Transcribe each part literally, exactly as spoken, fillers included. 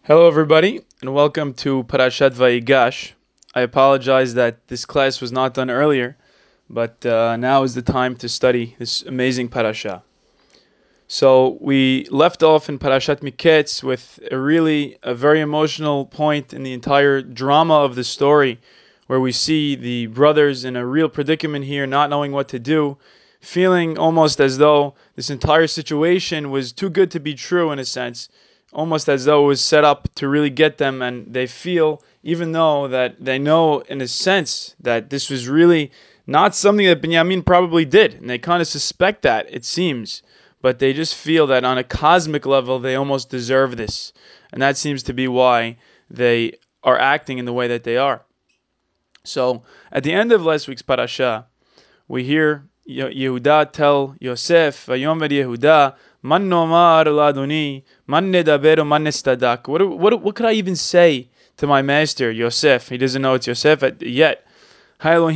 Hello, everybody, and welcome to Parashat Vayigash. I apologize that this class was not done earlier, but uh, now is the time to study this amazing parasha. So we left off in Parashat Miketz with a really a very emotional point in the entire drama of the story, where we see the brothers in a real predicament here, not knowing what to do, feeling almost as though this entire situation was too good to be true in a sense, almost as though it was set up to really get them, and they feel, even though that they know in a sense that this was really not something that Binyamin probably did, and they kind of suspect that, it seems, but they just feel that on a cosmic level they almost deserve this, and that seems to be why they are acting in the way that they are. So at the end of last week's parasha, we hear Yehuda tell Yosef, Vayomer Yehuda, Man nomar ladoni, man nedaber, man nestadak. What, what, what could I even say to my master, Yosef? He doesn't know it's Yosef yet. God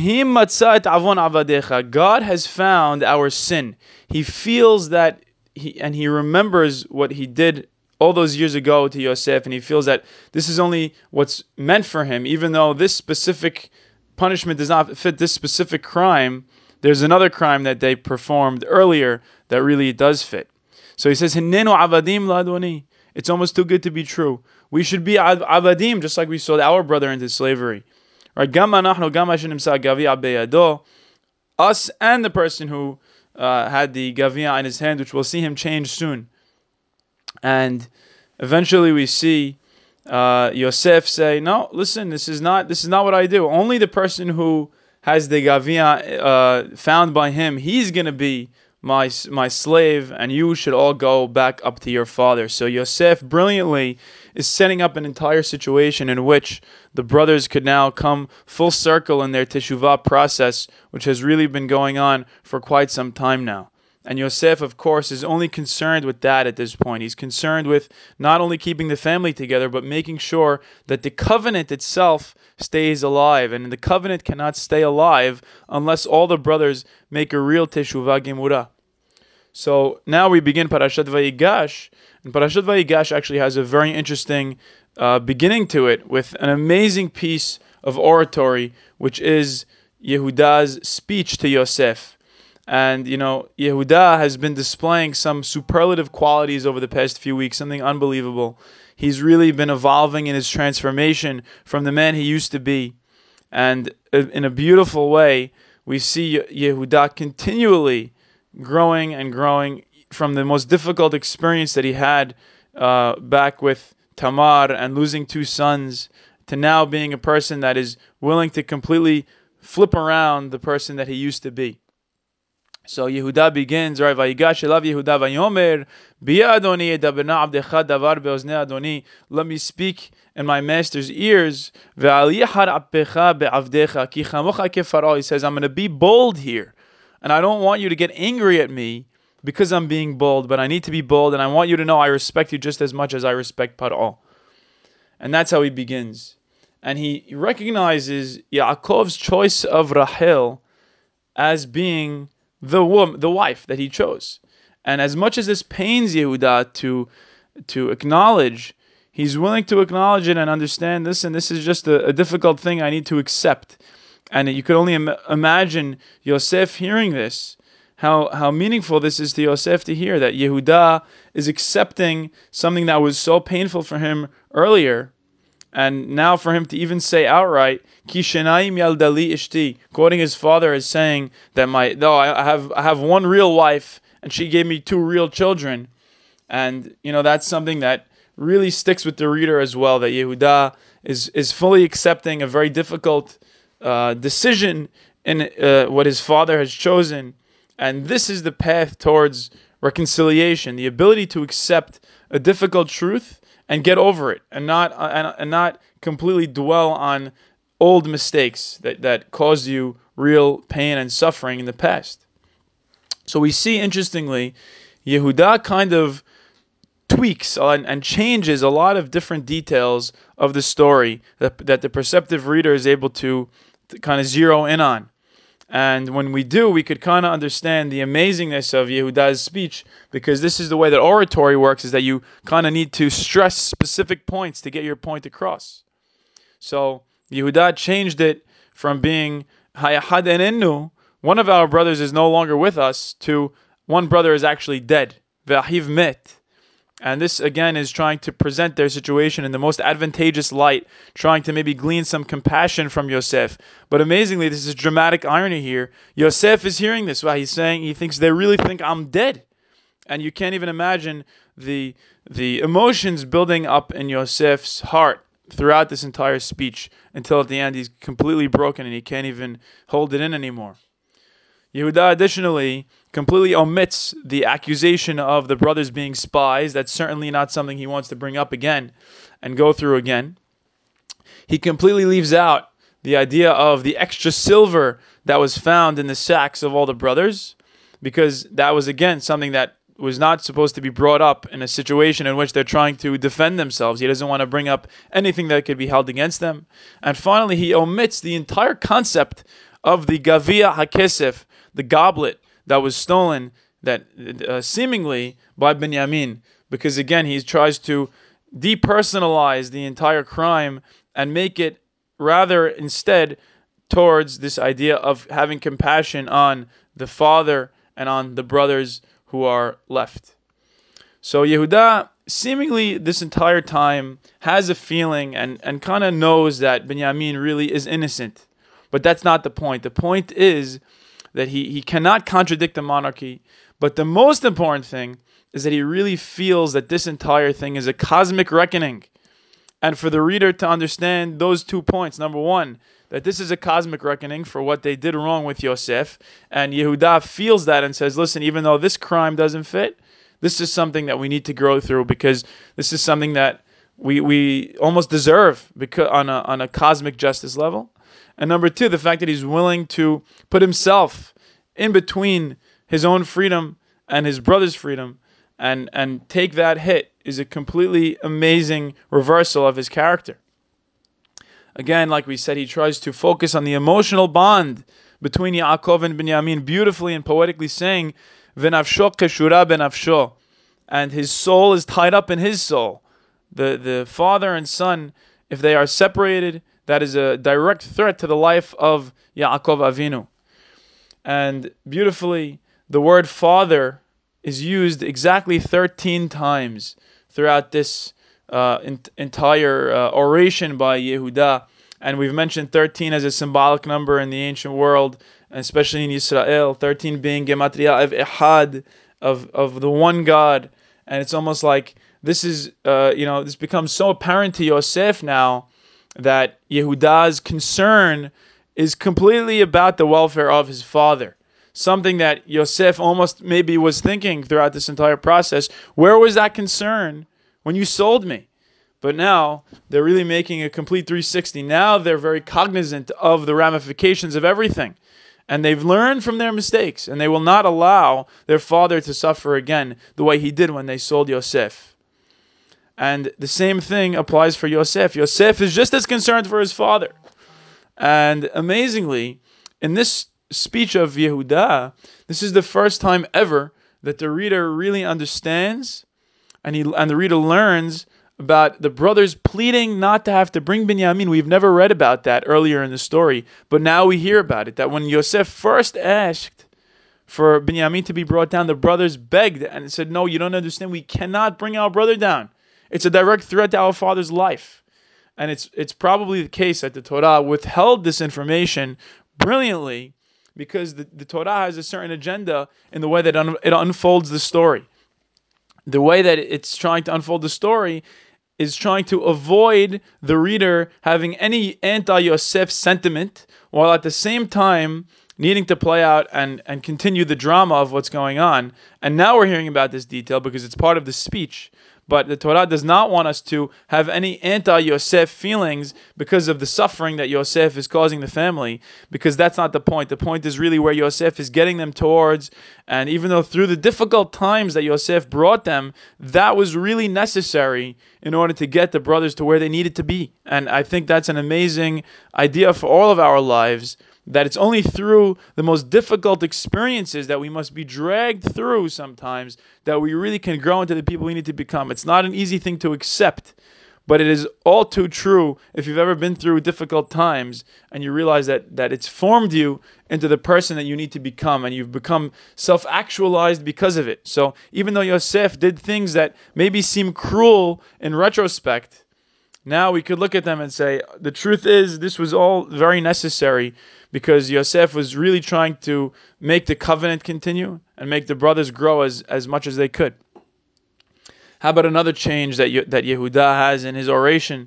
has found our sin. He feels that, he, and he remembers what he did all those years ago to Yosef, and he feels that this is only what's meant for him, even though this specific punishment does not fit this specific crime. There's another crime that they performed earlier that really does fit. So he says, "Hinenu avadim ladoni." It's almost too good to be true. We should be avadim, just like we sold our brother into slavery. Right? Us and the person who uh, had the gavia in his hand, which we'll see him change soon. And eventually we see uh, Yosef say, "No, listen, this is not this is not what I do. Only the person who has the gavia uh, found by him, he's going to be my my slave, and you should all go back up to your father." So Yosef brilliantly is setting up an entire situation in which the brothers could now come full circle in their teshuvah process, which has really been going on for quite some time now. And Yosef, of course, is only concerned with that at this point. He's concerned with not only keeping the family together, but making sure that the covenant itself stays alive. And the covenant cannot stay alive unless all the brothers make a real teshuvah gemura. So now we begin Parashat Vayigash. And Parashat Vayigash actually has a very interesting uh, beginning to it, with an amazing piece of oratory, which is Yehuda's speech to Yosef. And, you know, Yehuda has been displaying some superlative qualities over the past few weeks, something unbelievable. He's really been evolving in his transformation from the man he used to be. And in a beautiful way, we see Yehuda continually growing and growing from the most difficult experience that he had uh, back with Tamar and losing two sons, to now being a person that is willing to completely flip around the person that he used to be. So Yehuda begins, right? Vayigash elav Yehuda vayomer, Bia Adoni edaberna abdecha davar beozne Adoni. Let me speak in my master's ears. Ve'aliyahar appecha be'avdecha ki chamocha kefaro. He says, I'm going to be bold here, and I don't want you to get angry at me because I'm being bold, but I need to be bold, and I want you to know I respect you just as much as I respect Paro. And that's how he begins. And he recognizes Yaakov's choice of Rachel as being the woman, the wife that he chose. And as much as this pains Yehuda to to acknowledge, he's willing to acknowledge it and understand this, and this is just a, a difficult thing I need to accept. And you could only Im- imagine Yosef hearing this, how how meaningful this is to Yosef to hear that Yehuda is accepting something that was so painful for him earlier. And now for him to even say outright, "Kishenaim yaldali ishti," quoting his father as saying that my though I have I have one real wife and she gave me two real children, and you know that's something that really sticks with the reader as well. That Yehuda is is fully accepting a very difficult uh, decision in uh, what his father has chosen, and this is the path towards reconciliation: the ability to accept a difficult truth and get over it, and not uh, and, and not completely dwell on old mistakes that, that caused you real pain and suffering in the past. So we see, interestingly, Yehuda kind of tweaks and, and changes a lot of different details of the story that, that the perceptive reader is able to, to kind of zero in on. And when we do, we could kind of understand the amazingness of Yehuda's speech, because this is the way that oratory works, is that you kind of need to stress specific points to get your point across. So Yehuda changed it from being Hayahad enenu, one of our brothers is no longer with us, to one brother is actually dead. Ve'ahiv met. And this, again, is trying to present their situation in the most advantageous light, trying to maybe glean some compassion from Yosef. But amazingly, this is dramatic irony here. Yosef is hearing this. Wow, he's saying, he thinks they really think I'm dead. And you can't even imagine the, the emotions building up in Yosef's heart throughout this entire speech, until at the end he's completely broken and he can't even hold it in anymore. Yehuda additionally completely omits the accusation of the brothers being spies. That's certainly not something he wants to bring up again and go through again. He completely leaves out the idea of the extra silver that was found in the sacks of all the brothers, because that was, again, something that was not supposed to be brought up in a situation in which they're trying to defend themselves. He doesn't want to bring up anything that could be held against them. And finally, he omits the entire concept of the Gavia HaKesef, the goblet that was stolen, that uh, seemingly by Binyamin, because again he tries to depersonalize the entire crime and make it rather instead towards this idea of having compassion on the father and on the brothers who are left. So Yehuda seemingly this entire time has a feeling and, and kind of knows that Binyamin really is innocent, but that's not the point. The point is that he, he cannot contradict the monarchy, but the most important thing is that he really feels that this entire thing is a cosmic reckoning. And for the reader to understand those two points, number one, that this is a cosmic reckoning for what they did wrong with Yosef, and Yehuda feels that and says, listen, even though this crime doesn't fit, this is something that we need to grow through, because this is something that we we almost deserve because on a on a cosmic justice level. And number two, the fact that he's willing to put himself in between his own freedom and his brother's freedom and, and take that hit is a completely amazing reversal of his character. Again, like we said, he tries to focus on the emotional bond between Yaakov and Binyamin, beautifully and poetically saying, V'nafsho keshura benafsho, and his soul is tied up in his soul. The, the father and son, if they are separated, that is a direct threat to the life of Yaakov Avinu. And beautifully, the word father is used exactly thirteen times throughout this uh, in- entire uh, oration by Yehuda. And we've mentioned thirteen as a symbolic number in the ancient world, especially in Israel, thirteen being Gematria of Ehad, of, of the one God. And it's almost like this is, uh, you know, this becomes so apparent to Yosef now, that Yehuda's concern is completely about the welfare of his father. Something that Yosef almost maybe was thinking throughout this entire process. Where was that concern when you sold me? But now they're really making a complete three sixty. Now they're very cognizant of the ramifications of everything. And they've learned from their mistakes. And they will not allow their father to suffer again the way he did when they sold Yosef. And the same thing applies for Yosef. Yosef is just as concerned for his father. And amazingly, in this speech of Yehuda, this is the first time ever that the reader really understands and he and the reader learns about the brothers pleading not to have to bring Binyamin. We've never read about that earlier in the story, but now we hear about it, that when Yosef first asked for Binyamin to be brought down, the brothers begged and said, no, you don't understand. We cannot bring our brother down. It's a direct threat to our father's life. And it's it's probably the case that the Torah withheld this information brilliantly, because the, the Torah has a certain agenda in the way that un, it unfolds the story. The way that it's trying to unfold the story is trying to avoid the reader having any anti-Yosef sentiment, while at the same time needing to play out and, and continue the drama of what's going on. And now we're hearing about this detail because it's part of the speech. But the Torah does not want us to have any anti-Yosef feelings because of the suffering that Yosef is causing the family, because that's not the point. The point is really where Yosef is getting them towards, and even though through the difficult times that Yosef brought them, that was really necessary in order to get the brothers to where they needed to be. And I think that's an amazing idea for all of our lives, that it's only through the most difficult experiences that we must be dragged through sometimes that we really can grow into the people we need to become. It's not an easy thing to accept, but it is all too true if you've ever been through difficult times and you realize that, that it's formed you into the person that you need to become, and you've become self-actualized because of it. So even though Yosef did things that maybe seem cruel in retrospect, now we could look at them and say, the truth is, this was all very necessary because Yosef was really trying to make the covenant continue and make the brothers grow as, as much as they could. How about another change that Ye- that Yehuda has in his oration?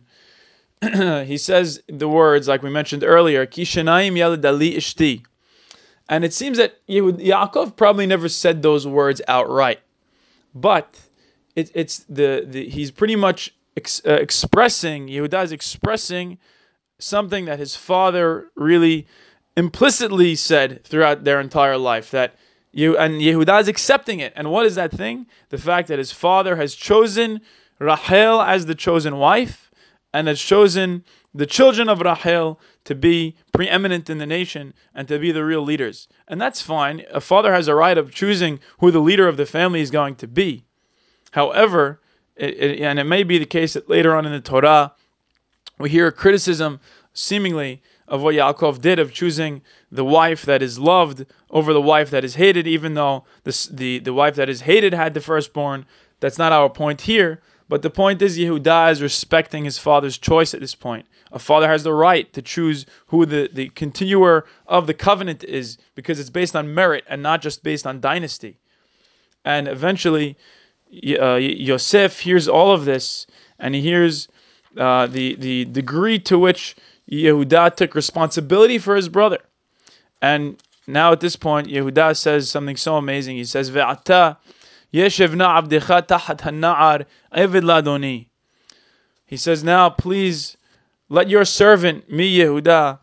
He says the words, like we mentioned earlier, Ki shenayim yaled li ishti. And it seems that Yehud, Yaakov probably never said those words outright. But it, it's the, the he's pretty much ex, uh, expressing, Yehuda is expressing something that his father really implicitly said throughout their entire life, that you and Yehuda is accepting it. And what is that thing? The fact that his father has chosen Rachel as the chosen wife, and has chosen the children of Rachel to be preeminent in the nation and to be the real leaders. And that's fine. A father has a right of choosing who the leader of the family is going to be. However, it, it, and it may be the case that later on in the Torah, we hear a criticism, seemingly, of what Yaakov did of choosing the wife that is loved over the wife that is hated, even though the, the, the wife that is hated had the firstborn. That's not our point here. But the point is, Yehuda is respecting his father's choice at this point. A father has the right to choose who the, the continuer of the covenant is, because it's based on merit and not just based on dynasty. And eventually, uh, Yosef hears all of this, and he hears uh, the, the degree to which Yehuda took responsibility for his brother. And now at this point, Yehuda says something so amazing. He says, Ve'ata yeshevna abdecha tahat hana'ar eved ladoni. He says, now please let your servant, me Yehuda,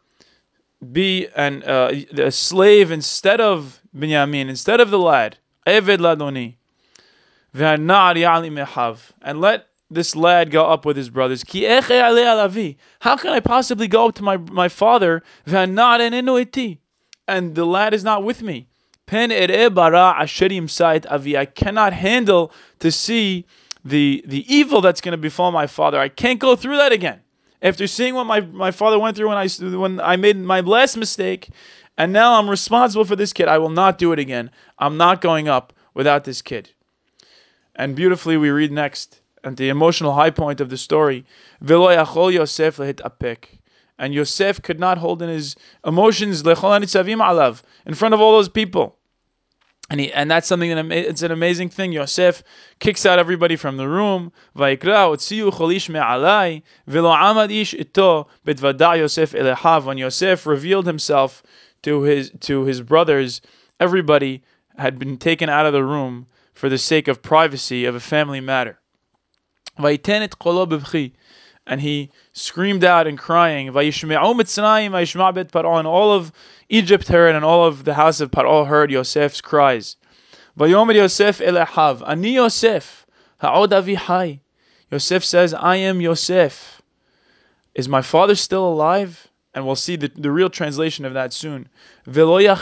be an, uh, a slave instead of Binyamin, instead of the lad. Eved ladoni. Ve'hana'ar ya'ali mehav. And let this lad go up with his brothers. Ki eche ale alavi. How can I possibly go up to my, my father? Ve'hana'ar enenu eti. And the lad is not with me. Pen ere bara asher yimsa avi. I cannot handle to see the the evil that's going to befall my father. I can't go through that again. After seeing what my, my father went through when I when I made my last mistake, and now I'm responsible for this kid, I will not do it again. I'm not going up without this kid. And beautifully we read next, at the emotional high point of the story, Velo yachol Yosef lehit apek. And Yosef could not hold in his emotions lechol hanitzavim alav, in front of all those people. And he, and that's something that it's an amazing thing. Yosef kicks out everybody from the room. Vayikra otziu cholish me'alai velo amad ish ito betvada Yosef elehav. When Yosef revealed himself to his to his brothers, everybody had been taken out of the room for the sake of privacy of a family matter. Vayiten et kolo b'bchi. And he screamed out and crying, Vayishme'u Mitzrayim, Vayishma' bet Paro, and all of Egypt heard, and all of the house of Paro heard Yosef's cries. Vayomer Yosef elehav, Ani Yosef, ha'od avi hai. Yosef says, I am Yosef. Is my father still alive? And we'll see the, the real translation of that soon. And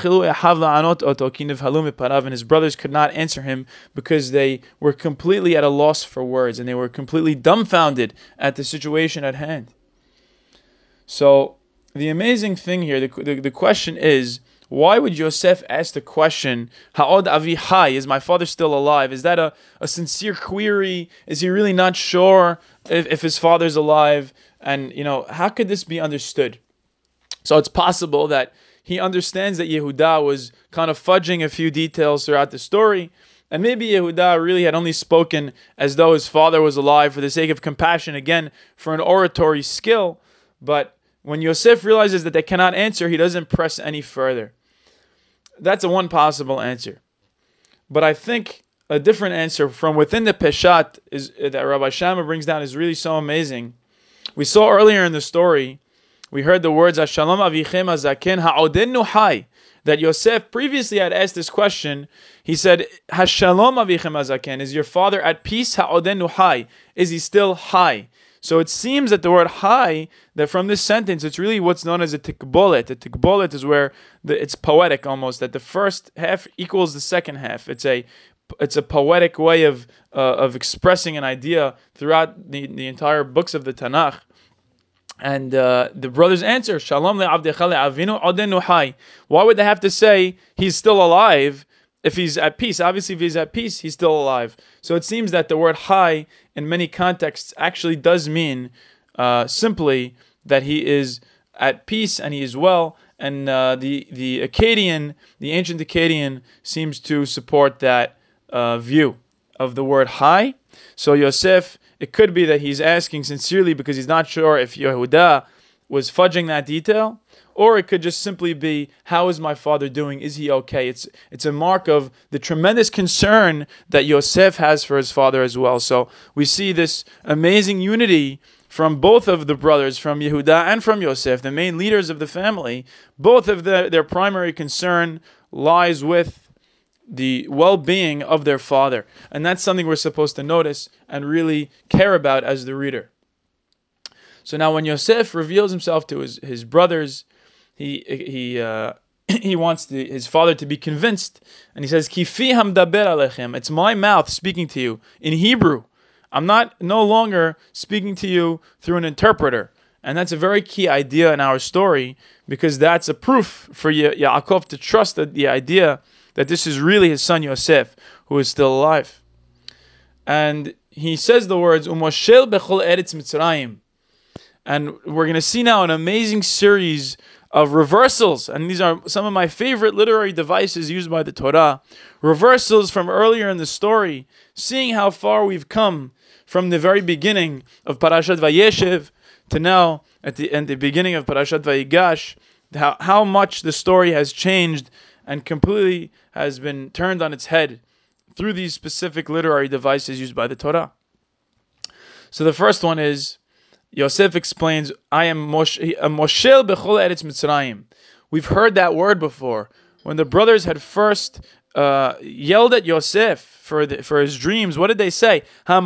his brothers could not answer him because they were completely at a loss for words, and they were completely dumbfounded at the situation at hand. So the amazing thing here, the, the, the question is, why would Yosef ask the question, Ha'od avi hai, is my father still alive? Is that a, a sincere query? Is he really not sure if, if his father's alive? And, you know, how could this be understood? So it's possible that he understands that Yehuda was kind of fudging a few details throughout the story, and maybe Yehuda really had only spoken as though his father was alive for the sake of compassion, again, for an oratory skill. But when Yosef realizes that they cannot answer, he doesn't press any further. That's a one possible answer. But I think a different answer from within the Peshat is, that Rabbi Shammah brings down is really so amazing. We saw earlier in the story, we heard the words Shalom avichem hazaken ha'odenu hai, that Yosef previously had asked this question. He said, Hashalom avichem hazaken, is your father at peace? Ha'odenu hai, is he still high? So it seems that the word high, that from this sentence, it's really what's known as a tikbolet. A tikbolet is where the, it's poetic almost, that the first half equals the second half. It's a it's a poetic way of uh, of expressing an idea throughout the, the entire books of the Tanakh. And uh, the brothers answer, Shalom le'avdecha le'avinu odenu hai. Why would they have to say he's still alive if he's at peace? Obviously, if he's at peace, he's still alive. So it seems that the word hai in many contexts actually does mean uh, simply that he is at peace and he is well. And uh, the, the Akkadian, the ancient Akkadian, seems to support that uh, view of the word hai. So Yosef, it could be that he's asking sincerely because he's not sure if Yehuda was fudging that detail, or it could just simply be, how is my father doing? Is he okay? It's it's a mark of the tremendous concern that Yosef has for his father as well. So we see this amazing unity from both of the brothers, from Yehuda and from Yosef, the main leaders of the family. Both of the, their primary concern lies with the well-being of their father. And that's something we're supposed to notice and really care about as the reader. So now when Yosef reveals himself to his, his brothers, he he uh, he wants the, his father to be convinced. And he says, Ki fi hamdaber alechem. It's my mouth speaking to you in Hebrew. I'm not no longer speaking to you through an interpreter. And that's a very key idea in our story, because that's a proof for ya- Yaakov to trust that the idea that this is really his son Yosef, who is still alive. And he says the words, Umoshel bechol eretz Mitzrayim. And we're going to see now an amazing series of reversals. And these are some of my favorite literary devices used by the Torah. Reversals from earlier in the story, seeing how far we've come from the very beginning of Parashat Vayeshev to now at the, at the beginning of Parashat Vayigash, how, how much the story has changed and completely has been turned on its head through these specific literary devices used by the Torah. So the first one is, Yosef explains, I am Moshel bechol eretz Mitzrayim. We've heard that word before. When the brothers had first uh, yelled at Yosef for the, for his dreams, what did they say? That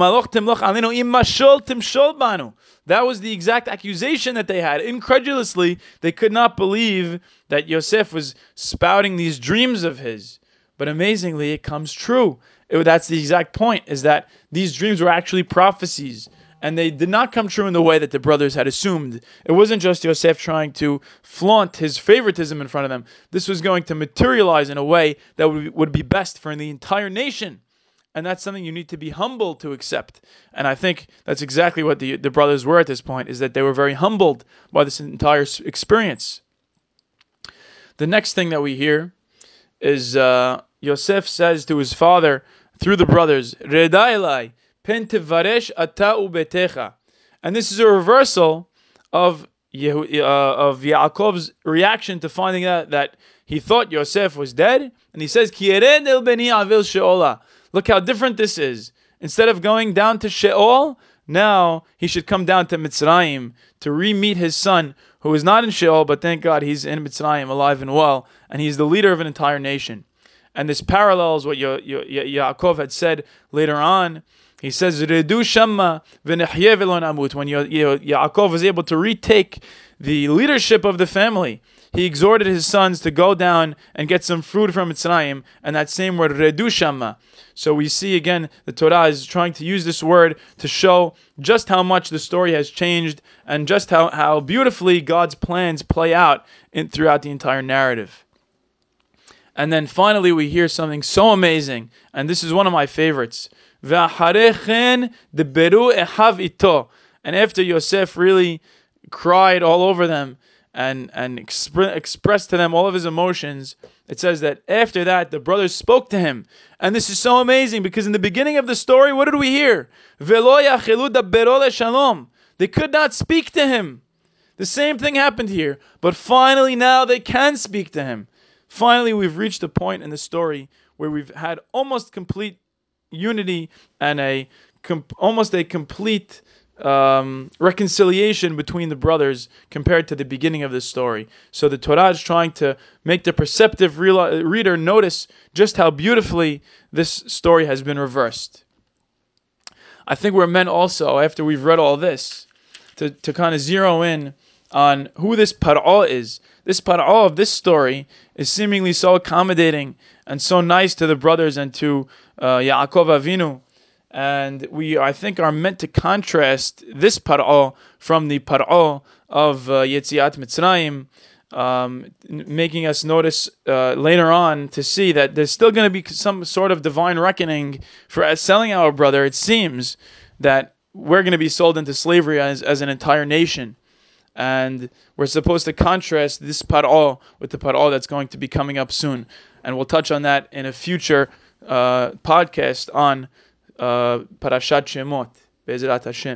was the exact accusation that they had. Incredulously, they could not believe that Yosef was spouting these dreams of his. But amazingly, it comes true. It, that's the exact point, is that these dreams were actually prophecies. And they did not come true in the way that the brothers had assumed. It wasn't just Yosef trying to flaunt his favoritism in front of them. This was going to materialize in a way that would be, would be best for the entire nation. And that's something you need to be humble to accept. And I think that's exactly what the, the brothers were at this point, is that they were very humbled by this entire experience. The next thing that we hear is uh, Yosef says to his father, through the brothers, Reda elai, pen tevaresh ata ubetecha. And this is a reversal of Yehu, uh, of Yaakov's reaction to finding out that he thought Yosef was dead. And he says, Ki ered el beni avil she'ola. Look how different this is. Instead of going down to Sheol, now he should come down to Mitzrayim to re-meet his son, who is not in Sheol, but thank God he's in Mitzrayim, alive and well, and he's the leader of an entire nation. And this parallels what Yo- Yo- Yo- Yaakov had said later on. He says, Redu Shamma v'nechye v'lo namut. When Yo- Yo- Yaakov was able to retake the leadership of the family, he exhorted his sons to go down and get some food from Mitzrayim, and that same word, Redu Shamma. So we see again, the Torah is trying to use this word to show just how much the story has changed and just how, how beautifully God's plans play out in, throughout the entire narrative. And then finally we hear something so amazing, and this is one of my favorites. And after Yosef really cried all over them and, and exp- expressed to them all of his emotions, it says that after that, the brothers spoke to him. And this is so amazing, because in the beginning of the story, what did we hear? They could not speak to him. The same thing happened here. But finally now they can speak to him. Finally, we've reached a point in the story where we've had almost complete unity and a com- almost a complete um, reconciliation between the brothers compared to the beginning of the story. So the Torah is trying to make the perceptive real- reader notice just how beautifully this story has been reversed. I think we're meant also, after we've read all this, to, to kind of zero in on who this Par'ah is. This Par'ah of this story is seemingly so accommodating and so nice to the brothers and to uh, Yaakov Avinu. And we, I think, are meant to contrast this Par'ah from the Par'ah of uh, Yetziat Mitzrayim, um, making us notice uh, later on to see that there's still going to be some sort of divine reckoning for selling our brother. It seems that we're going to be sold into slavery as, as an entire nation. And we're supposed to contrast this Par'ah with the Par'ah that's going to be coming up soon. And we'll touch on that in a future uh, podcast on uh, Parashat Shemot, Be'ezrat Hashem.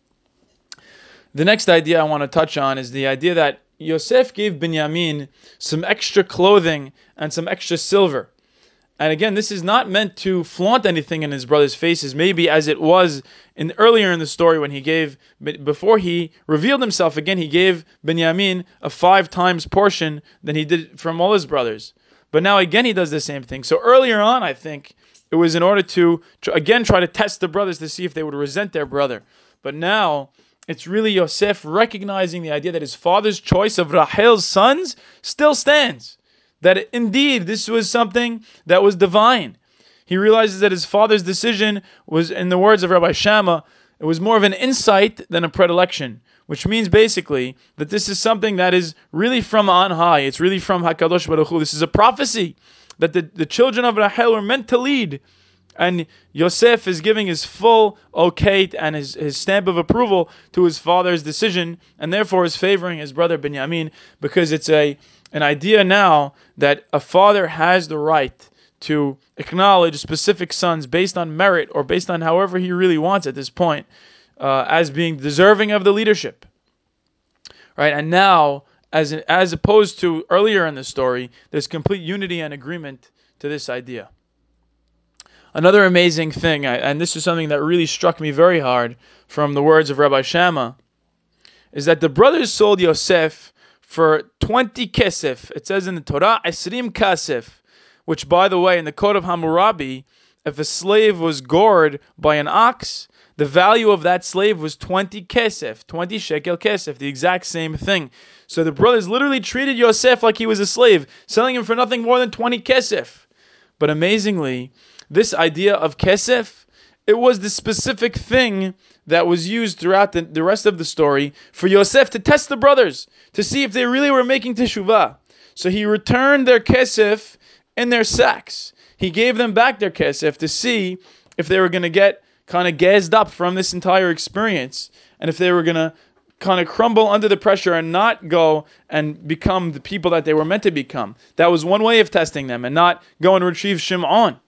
The next idea I want to touch on is the idea that Yosef gave Binyamin some extra clothing and some extra silver. And again, this is not meant to flaunt anything in his brother's faces, maybe as it was in earlier in the story when he gave, before he revealed himself again, he gave Binyamin a five times portion than he did from all his brothers. But now again, he does the same thing. So earlier on, I think, it was in order to, again, try to test the brothers to see if they would resent their brother. But now, it's really Yosef recognizing the idea that his father's choice of Rahel's sons still stands. That indeed, this was something that was divine. He realizes that his father's decision was, in the words of Rabbi Shammah, it was more of an insight than a predilection, which means basically that this is something that is really from on high. It's really from HaKadosh Baruch Hu. This is a prophecy that the, the children of Rahel were meant to lead. And Yosef is giving his full okay and his, his stamp of approval to his father's decision, and therefore is favoring his brother Binyamin, because it's a an idea now that a father has the right to acknowledge specific sons based on merit or based on however he really wants at this point, uh, as being deserving of the leadership. Right? And now, as as opposed to earlier in the story, there's complete unity and agreement to this idea. Another amazing thing, and this is something that really struck me very hard from the words of Rabbi Shammah, is that the brothers sold Yosef for twenty kesef. It says in the Torah, esrim kasef, which, by the way, in the Code of Hammurabi, if a slave was gored by an ox, the value of that slave was twenty kesef, twenty shekel kesef, the exact same thing. So the brothers literally treated Yosef like he was a slave, selling him for nothing more than twenty kesef. But amazingly, this idea of kesef, it was the specific thing that was used throughout the, the rest of the story for Yosef to test the brothers, to see if they really were making teshuvah. So he returned their kesef in their sacks. He gave them back their kesef to see if they were going to get kind of gassed up from this entire experience, and if they were going to kind of crumble under the pressure and not go and become the people that they were meant to become. That was one way of testing them, and not go and retrieve Shim'on.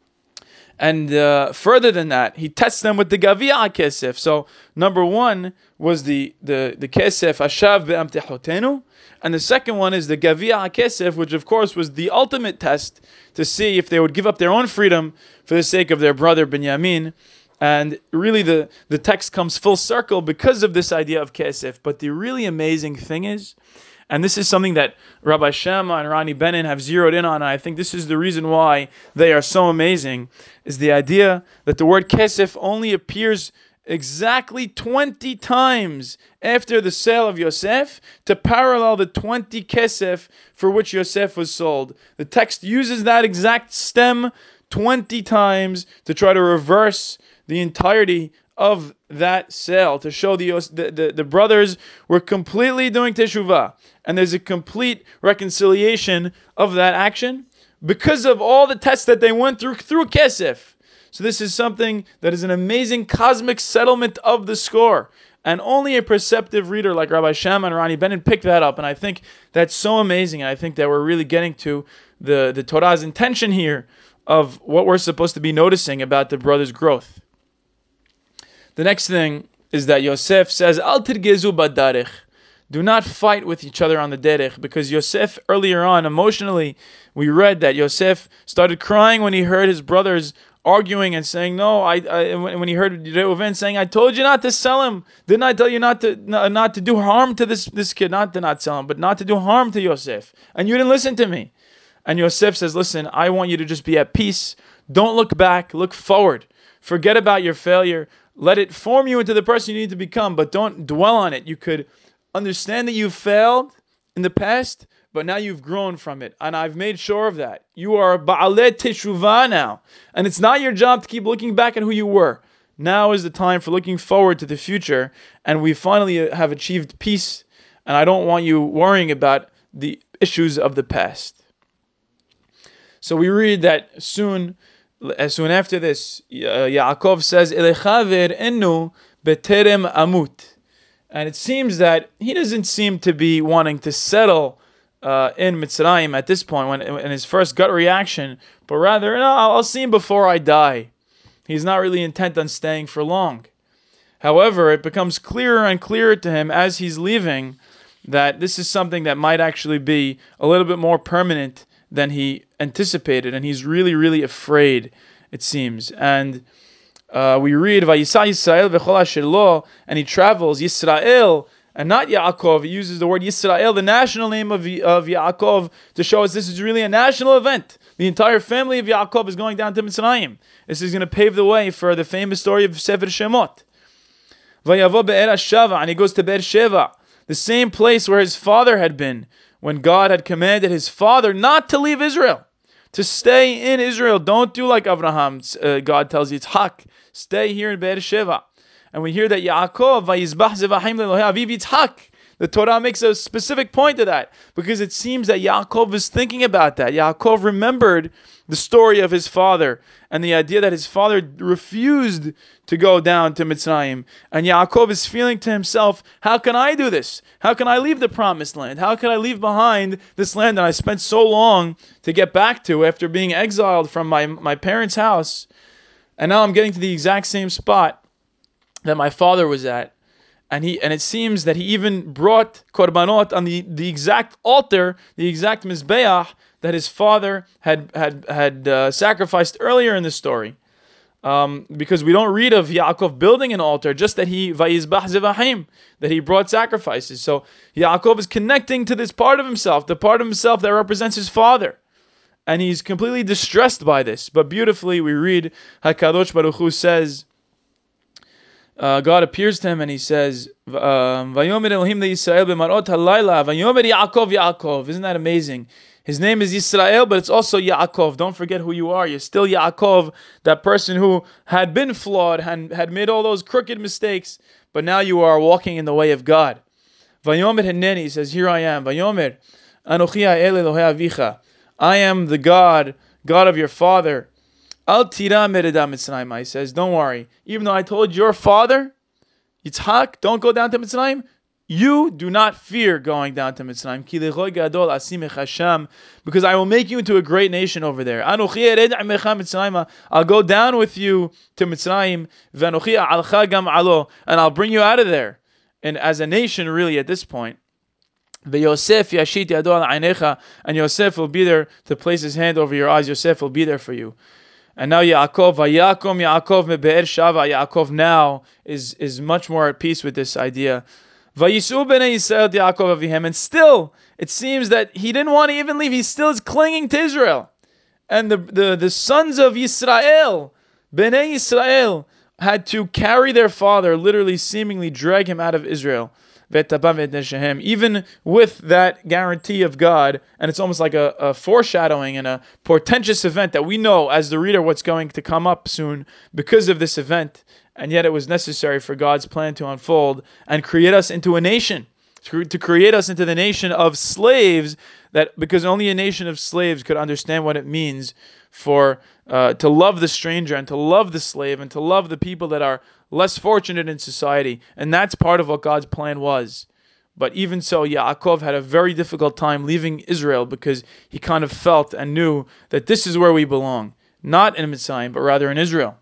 And uh, further than that, he tests them with the Gavia HaKesef. So number one was the the the Kesef Ashav Be'amtehotenu, and the second one is the Gavia HaKesef, which of course was the ultimate test to see if they would give up their own freedom for the sake of their brother Binyamin. And really the, the text comes full circle because of this idea of Kesef. But the really amazing thing is, and this is something that Rabbi Shammah and Rani Benin have zeroed in on, and I think this is the reason why they are so amazing, is the idea that the word Kesef only appears exactly twenty times after the sale of Yosef to parallel the twenty Kesef for which Yosef was sold. The text uses that exact stem twenty times to try to reverse the entirety of that sale, to show the, the, the, the brothers were completely doing teshuvah. And there's a complete reconciliation of that action because of all the tests that they went through through Kesef. So this is something that is an amazing cosmic settlement of the score. And only a perceptive reader like Rabbi Shammah and Rani Benin picked that up. And I think that's so amazing. And I think that we're really getting to the, the Torah's intention here of what we're supposed to be noticing about the brothers' growth. The next thing is that Yosef says, Al tirgezu badarech. Do not fight with each other on the derech, because Yosef, earlier on, emotionally, we read that Yosef started crying when he heard his brothers arguing and saying, no, I, I when he heard Reuven saying, I told you not to sell him. Didn't I tell you not to not to do harm to this, this kid? Not to not sell him, but not to do harm to Yosef. And you didn't listen to me. And Yosef says, listen, I want you to just be at peace. Don't look back, look forward. forget about your failure. Let it form you into the person you need to become, but don't dwell on it. You could understand that you failed in the past, but now you've grown from it, and I've made sure of that. You are ba'aleh teshuvah now, and it's not your job to keep looking back at who you were. Now is the time for looking forward to the future, and we finally have achieved peace, and I don't want you worrying about the issues of the past. So we read that soon, as soon after this, uh, Yaakov says, Elechaver enu beterem amut. And it seems that he doesn't seem to be wanting to settle uh, in Mitzrayim at this point, when in his first gut reaction, but rather, no, I'll see him before I die. He's not really intent on staying for long. However, it becomes clearer and clearer to him as he's leaving that this is something that might actually be a little bit more permanent than he anticipated, and he's really, really afraid, it seems. And uh, we read, Vayisa Yisrael v'chol asher lo, and he travels, Yisrael, and not Yaakov. He uses the word Yisrael, the national name of, of Yaakov, to show us this is really a national event. The entire family of Yaakov is going down to Mitzrayim. This is going to pave the way for the famous story of Sefer Shemot. Vayavo be'er Shava, and he goes to Be'er Sheva, the same place where his father had been, when God had commanded his father not to leave Israel, to stay in Israel. Don't do like Abraham. Uh, God tells Yitzhak, stay here in Be'er Sheva. And we hear that Yaakov, Vayizbach zevahim le'Elohei aviv Yitzhak. The Torah makes a specific point to that, because it seems that Yaakov was thinking about that. Yaakov remembered the story of his father and the idea that his father refused to go down to Mitzrayim. And Yaakov is feeling to himself, how can I do this? How can I leave the promised land? How can I leave behind this land that I spent so long to get back to after being exiled from my, my parents' house? And now I'm getting to the exact same spot that my father was at. And he and it seems that he even brought korbanot on the, the exact altar, the exact mizbeach that his father had had had uh, sacrificed earlier in the story. Um, because we don't read of Yaakov building an altar, just that he vayizbach zevahim, that he brought sacrifices. So Yaakov is connecting to this part of himself, the part of himself that represents his father. And he's completely distressed by this. But beautifully we read, HaKadosh Baruch Hu says, Uh, God appears to him and he says, "Vayomer Elohim leYisrael b'marot halayla, Vayomer Yaakov Yaakov." Isn't that amazing? His name is Yisrael, but it's also Yaakov. Don't forget who you are. You're still Yaakov, that person who had been flawed and had made all those crooked mistakes, but now you are walking in the way of God. Vayomer Hineni, he says, here I am. Vayomer Anochi ha'el Elohei avicha. I am the God, God of your father. Al tira mereda Mitzrayim. He says, don't worry. Even though I told your father, Yitzhak, don't go down to Mitzrayim, you do not fear going down to Mitzrayim. Ki lechoy gadol asimech Hashem, because I will make you into a great nation over there. Anochi ered amecha Mitzrayim. I'll go down with you to Mitzrayim. V'anochi alcha gam alo, and I'll bring you out of there. And as a nation, really, at this point. Yosef yashit yado al einecha, and Yosef will be there to place his hand over your eyes. Yosef will be there for you. And now Yaakov, Vayakom Yaakov me Be'er Shava. Yaakov now is, is much more at peace with this idea. Vayisu b'nei Yisrael Yaakov avihem. And still, it seems that he didn't want to even leave. He still is clinging to Israel. And the, the, the sons of Yisrael, b'nei Yisrael, had to carry their father, literally seemingly drag him out of Israel. Even with that guarantee of God, and it's almost like a, a foreshadowing and a portentous event that we know as the reader what's going to come up soon because of this event, and yet it was necessary for God's plan to unfold and create us into a nation, to, to create us into the nation of slaves, that because only a nation of slaves could understand what it means for uh, to love the stranger and to love the slave and to love the people that are less fortunate in society. And that's part of what God's plan was. But even so, Yaakov had a very difficult time leaving Israel because he kind of felt and knew that this is where we belong. Not in Mitzrayim, but rather in Israel.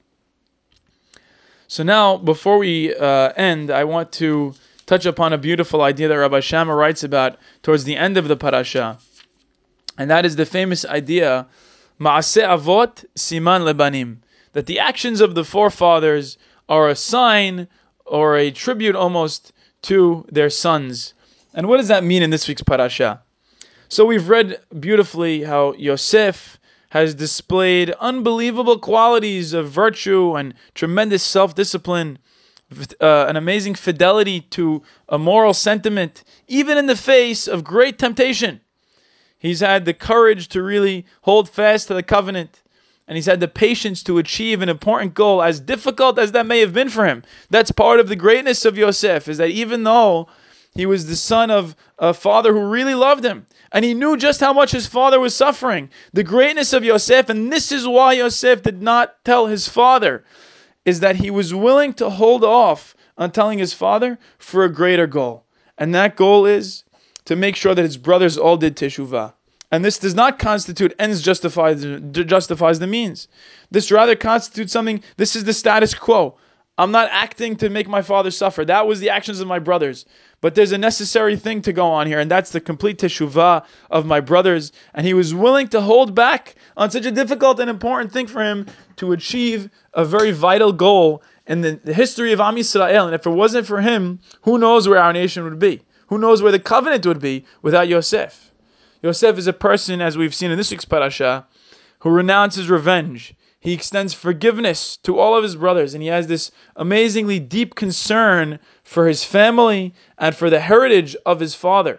So now, before we uh, end, I want to touch upon a beautiful idea that Rabbi Shammah writes about towards the end of the parasha. And that is the famous idea, Ma'aseh Avot Siman Lebanim, that the actions of the forefathers are a sign or a tribute almost to their sons. And what does that mean in this week's parasha? So we've read beautifully how Yosef has displayed unbelievable qualities of virtue and tremendous self-discipline, uh, an amazing fidelity to a moral sentiment, even in the face of great temptation. He's had the courage to really hold fast to the covenant, and he's had the patience to achieve an important goal, as difficult as that may have been for him. That's part of the greatness of Yosef, is that even though he was the son of a father who really loved him, and he knew just how much his father was suffering, the greatness of Yosef, and this is why Yosef did not tell his father, is that he was willing to hold off on telling his father for a greater goal. And that goal is to make sure that his brothers all did teshuvah. And this does not constitute ends justifies, justifies the means. This rather constitutes something, this is the status quo. I'm not acting to make my father suffer. That was the actions of my brothers. But there's a necessary thing to go on here, and that's the complete teshuvah of my brothers. And he was willing to hold back on such a difficult and important thing for him to achieve a very vital goal in the, the history of Am Yisrael. And if it wasn't for him, who knows where our nation would be? Who knows where the covenant would be without Yosef? Yosef is a person, as we've seen in this week's parasha, who renounces revenge. He extends forgiveness to all of his brothers, and he has this amazingly deep concern for his family and for the heritage of his father.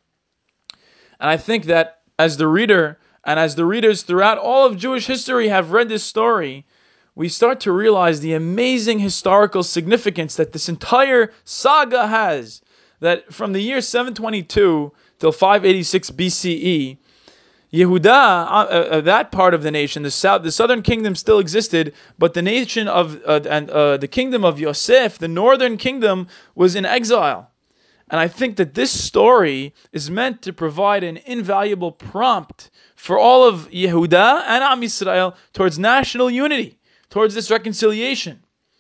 And I think that as the reader, and as the readers throughout all of Jewish history have read this story, we start to realize the amazing historical significance that this entire saga has. That from the year seven twenty-two till five eighty-six B C E, Yehuda, uh, uh, that part of the nation, the south, the southern kingdom still existed, but the nation of uh, and uh, the kingdom of Yosef, the northern kingdom, was in exile. And I think that this story is meant to provide an invaluable prompt for all of Yehuda and Am Yisrael towards national unity, towards this reconciliation.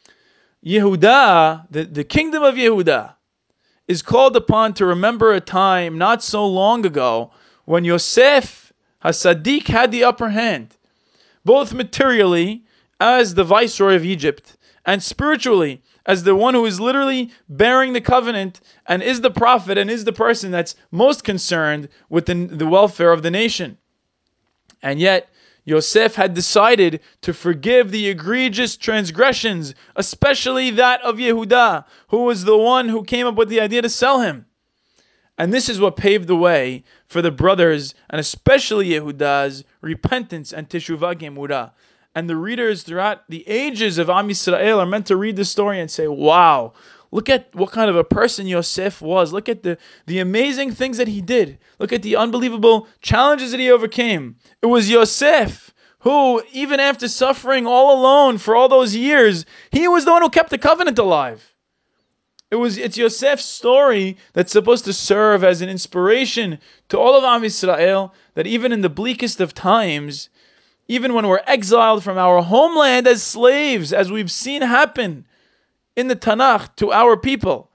Yehuda, the, the kingdom of Yehuda, is called upon to remember a time not so long ago when Yosef HaSadiq had the upper hand, both materially as the viceroy of Egypt and spiritually as the one who is literally bearing the covenant and is the prophet and is the person that's most concerned with the, the welfare of the nation. And yet, Yosef had decided to forgive the egregious transgressions, especially that of Yehuda, who was the one who came up with the idea to sell him. And this is what paved the way for the brothers, and especially Yehuda's, repentance and teshuvah gemura. And the readers throughout the ages of Am Yisrael are meant to read the story and say, wow, look at what kind of a person Yosef was. Look at the, the amazing things that he did. Look at the unbelievable challenges that he overcame. It was Yosef who, even after suffering all alone for all those years, he was the one who kept the covenant alive. It was, it's Yosef's story that's supposed to serve as an inspiration to all of Am Yisrael, that even in the bleakest of times, even when we're exiled from our homeland as slaves, as we've seen happen in the Tanakh to our people,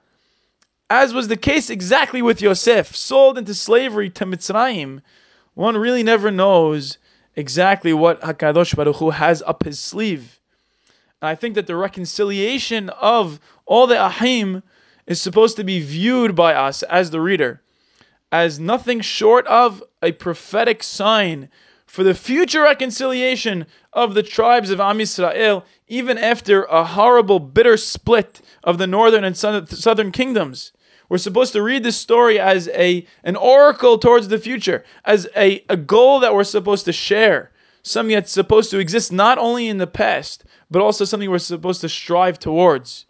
as was the case exactly with Yosef, sold into slavery to Mitzrayim, one really never knows exactly what HaKadosh Baruch Hu has up his sleeve. And I think that the reconciliation of all the Ahim is supposed to be viewed by us as the reader as nothing short of a prophetic sign for the future reconciliation of the tribes of Am Yisrael, even after a horrible, bitter split of the northern and southern kingdoms. We're supposed to read this story as a an oracle towards the future, as a, a goal that we're supposed to share, something that's supposed to exist not only in the past, but also something we're supposed to strive towards.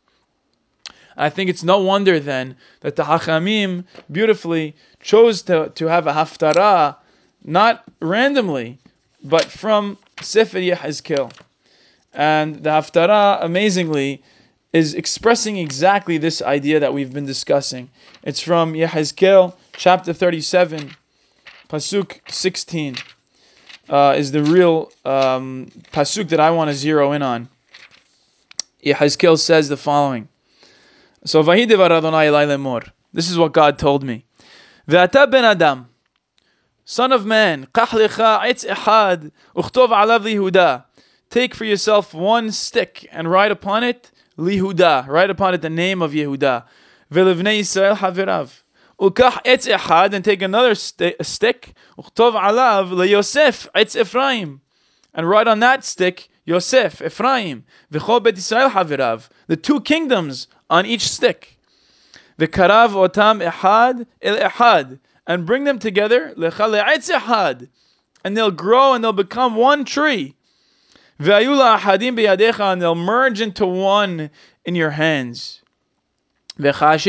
I think it's no wonder then that the Hachamim beautifully chose to, to have a haftarah, not randomly, but from Sefer Yehezkel. And the haftarah, amazingly, is expressing exactly this idea that we've been discussing. It's from Yehezkel, chapter thirty-seven, pasuk sixteen, uh, is the real um, pasuk that I want to zero in on. Yehezkel says the following. So, Vahidevar Adonai Elai lemor. This is what God told me. Ve'ata ben Adam, son of man, qach lecha etz echad, uchtov alav lihuda. Take for yourself one stick and write upon it lihuda. Write upon it the name of Yehuda. Ve'levnei Yisrael havirav. Ukach etz echad, and take another st- stick. Uchtov alav leyosef etz Ephraim. And right on that stick, Yosef, Ephraim, V'chol Bet Yisrael Havirav, the two kingdoms on each stick. V'karav otam ehad el ehad, and bring them together, lecha le'etz ehad, and they'll grow and they'll become one tree. V'ayula ahadim beyadecha, and they'll merge into one in your hands. And when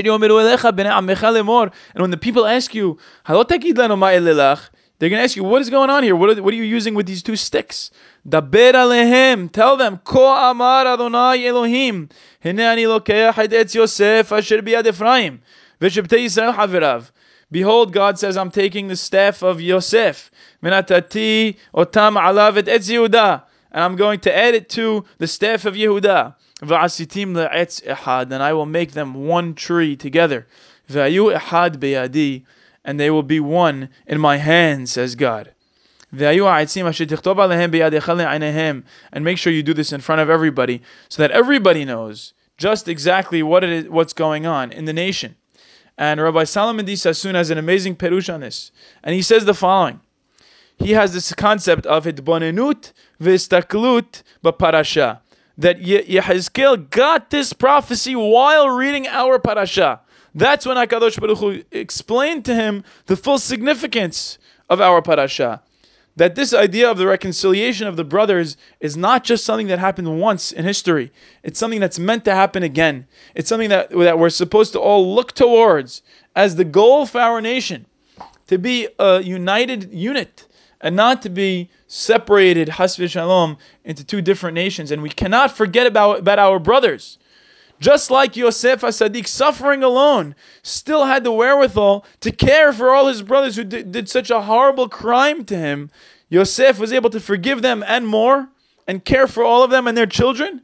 the people ask you, they're going to ask you, what is going on here? What are, what are you using with these two sticks? Daber alehem, tell them, Ko amar Adonai Elohim, hine ani lokeach et etz Yosef asher biyad Ephraim, v'shebtei Yisrael havirav. Behold, God says, I'm taking the staff of Yosef, menatati otam alav et etz Yehuda, and I'm going to add it to the staff of Yehuda. V'asitim le'etz ehad, and I will make them one tree together. V'ayu ehad beyadi, and they will be one in my hand, says God. And make sure you do this in front of everybody, so that everybody knows just exactly what it is, what's going on in the nation. And Rabbi Solomon D. Sassoon has an amazing perush on this, and he says the following. He has this concept of hitbonenut v'istaklut b'parasha, that Yehezkel got this prophecy while reading our parasha. That's when HaKadosh Baruch Hu explained to him the full significance of our parasha. That this idea of the reconciliation of the brothers is not just something that happened once in history. It's something that's meant to happen again. It's something that, that we're supposed to all look towards as the goal for our nation. To be a united unit and not to be separated, has v'shalom, into two different nations. And we cannot forget about, about our brothers. Just like Yosef HaSadiq, suffering alone, still had the wherewithal to care for all his brothers who did, did such a horrible crime to him. Yosef was able to forgive them and more, and care for all of them and their children.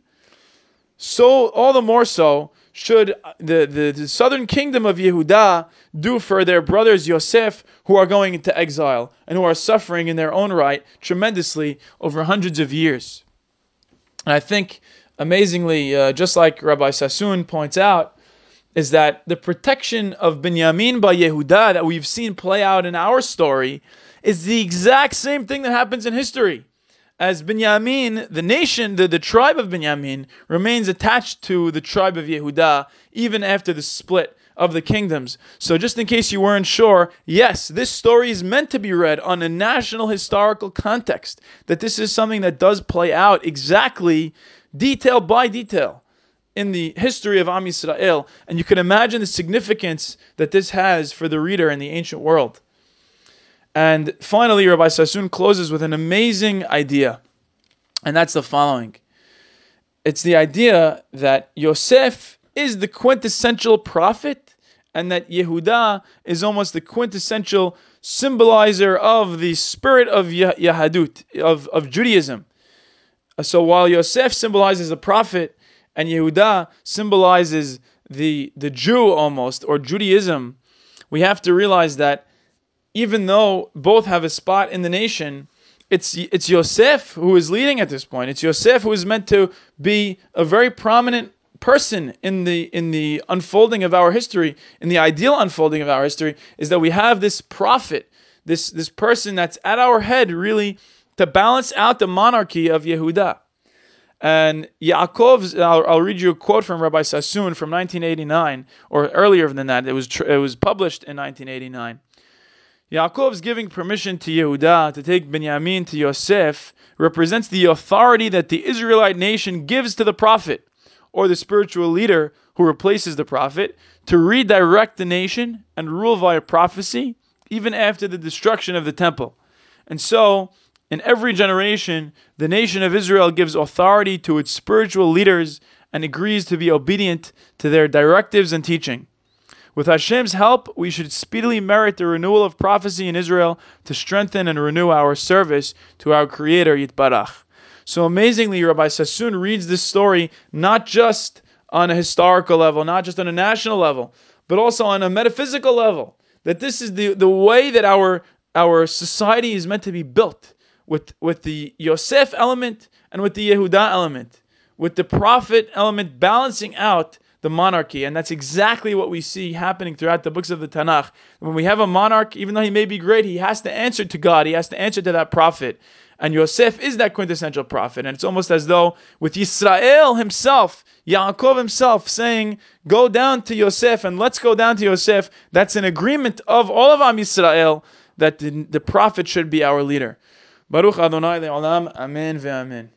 So, all the more so, should the, the, the southern kingdom of Yehuda do for their brothers Yosef, who are going into exile, and who are suffering in their own right tremendously over hundreds of years. And I think, amazingly, uh, just like Rabbi Sassoon points out, is that the protection of Binyamin by Yehuda that we've seen play out in our story is the exact same thing that happens in history. As Binyamin, the nation, the, the tribe of Binyamin, remains attached to the tribe of Yehuda even after the split of the kingdoms. So just in case you weren't sure, yes, this story is meant to be read on a national historical context, that this is something that does play out exactly detail by detail in the history of Am Yisrael, and you can imagine the significance that this has for the reader in the ancient world. And finally, Rabbi Sassoon closes with an amazing idea, and that's the following. It's the idea that Yosef is the quintessential prophet, and that Yehuda is almost the quintessential symbolizer of the spirit of Yahadut, of, of Judaism. So while Yosef symbolizes a prophet and Yehuda symbolizes the, the Jew almost, or Judaism, we have to realize that even though both have a spot in the nation, it's it's Yosef who is leading at this point. It's Yosef who is meant to be a very prominent person in the in the unfolding of our history, in the ideal unfolding of our history, is that we have this prophet, this, this person that's at our head really, to balance out the monarchy of Yehuda. And Yaakov's, I'll, I'll read you a quote from Rabbi Sassoon from nineteen eighty-nine, or earlier than that. It was tr- it was published in nineteen eighty-nine. Yaakov's giving permission to Yehuda to take Binyamin to Yosef represents the authority that the Israelite nation gives to the prophet, or the spiritual leader who replaces the prophet, to redirect the nation and rule via prophecy, even after the destruction of the temple. And so, in every generation, the nation of Israel gives authority to its spiritual leaders and agrees to be obedient to their directives and teaching. With Hashem's help, we should speedily merit the renewal of prophecy in Israel to strengthen and renew our service to our Creator, Yitbarach. So amazingly, Rabbi Sassoon reads this story not just on a historical level, not just on a national level, but also on a metaphysical level. That this is the, the way that our, our society is meant to be built, with, with the Yosef element and with the Yehuda element, with the prophet element balancing out the monarchy. And that's exactly what we see happening throughout the books of the Tanakh. When we have a monarch, even though he may be great, he has to answer to God. He has to answer to that prophet. And Yosef is that quintessential prophet. And it's almost as though with Yisrael himself, Yaakov himself saying, go down to Yosef and let's go down to Yosef. That's an agreement of all of Am Yisrael that the, the prophet should be our leader. Baruch Adonai le'olam. Amen ve'amen.